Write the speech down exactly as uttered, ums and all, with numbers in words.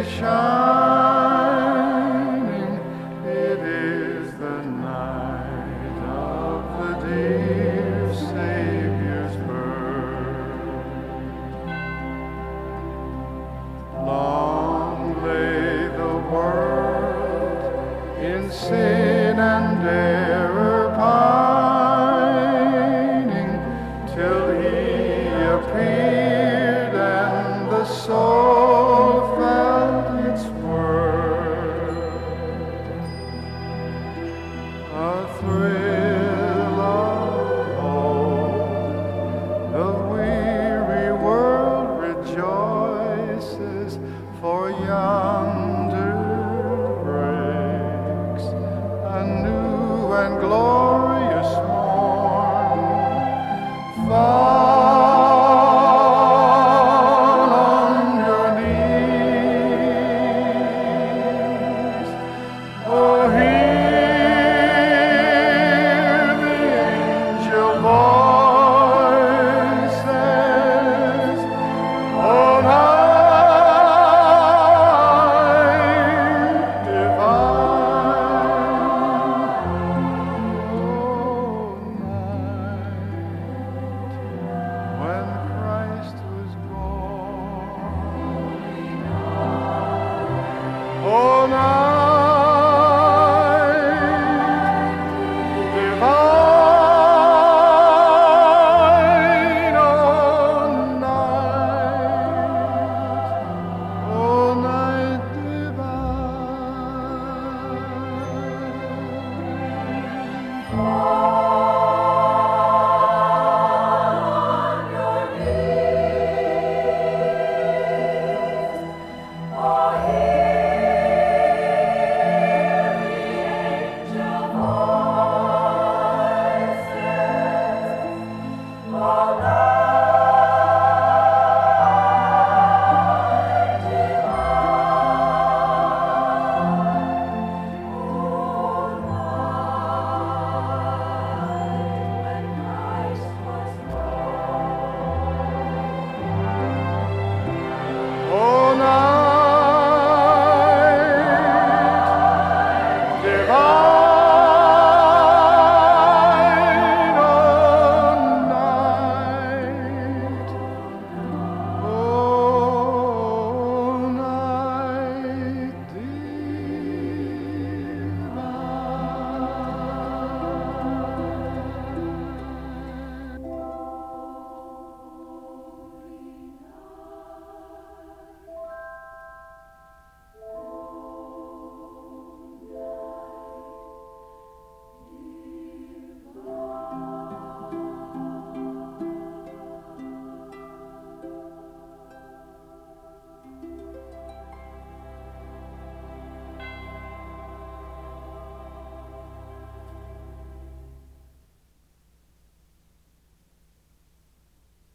shining. It is the night of the dear Savior's birth. Long lay the world in sin and error pining, till he appeared and the soul felt its worth. A thrill of hope, the weary world rejoices, for Yahweh